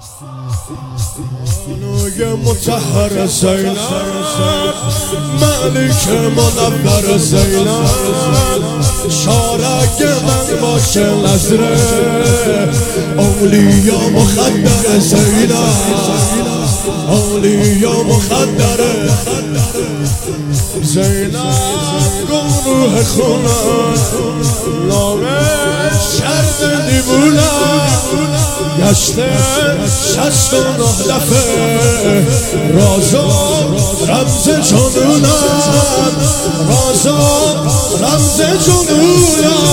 بانوی مطهر زینب، ملک منور زینب، شارک من باشه نظره اولیا مخدر زینب، اولیا مخدر زینب. گروه خونه نامش کرد دیوونه، گشته 69 دفعه رازا رمز جنونم، رازا رمز جنونم.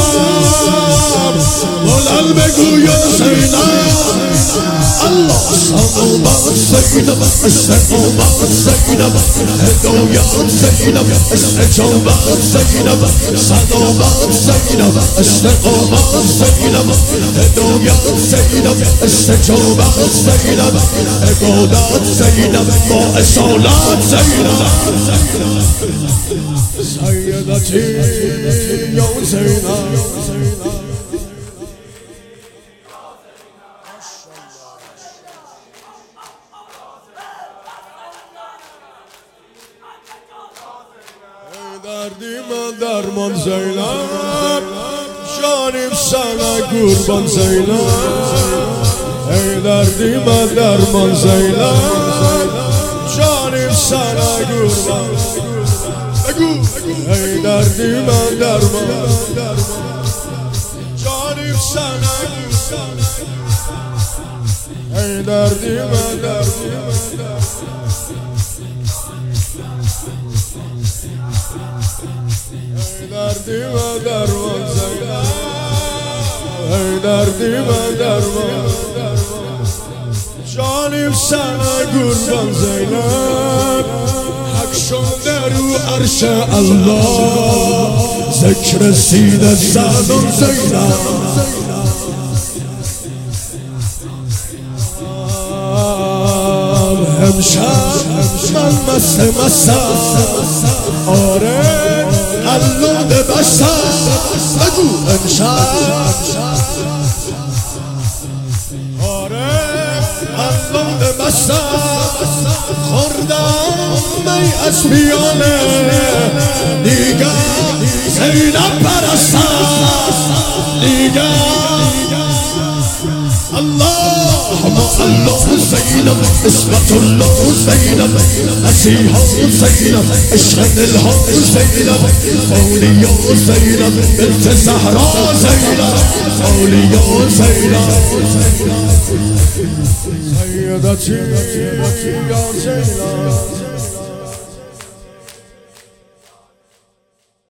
بلند بگو یا زینب، الله صلوات زینب، استقامت زینب، هدایت زینب، استجابت زینب، صداقت زینب، استقامت زینب، هدایت زینب، استجابت زینب، عبادت زینب، با اصالت زینب. سیدتی یا زینب، دردی من درمان زینب، جانیم سنه قربان زینب. ای دردی من درمان زینب، جانیم سنه قربان. ای دردی من درمان، جانیم سنه قربان. ای دردی من درمان، دردی من درمان زینب، ای دردی من درمان، جانیم سنه قربان زینب. حق شده رو عرش الله، ذکر سیده زدن زینب. امشب من مستم، آره قلود بستم. بگو امشب، آره قلود بستم. خوردم می از میانه دیگر زینب پرستم، دیگر اللهم الله زینب، اسمت الله زینب، مسیحا زینب، عشق دلها زینب، اولیا زینب، بنت زهرا زینب، اولیا زینب. سیدتی یا زینب.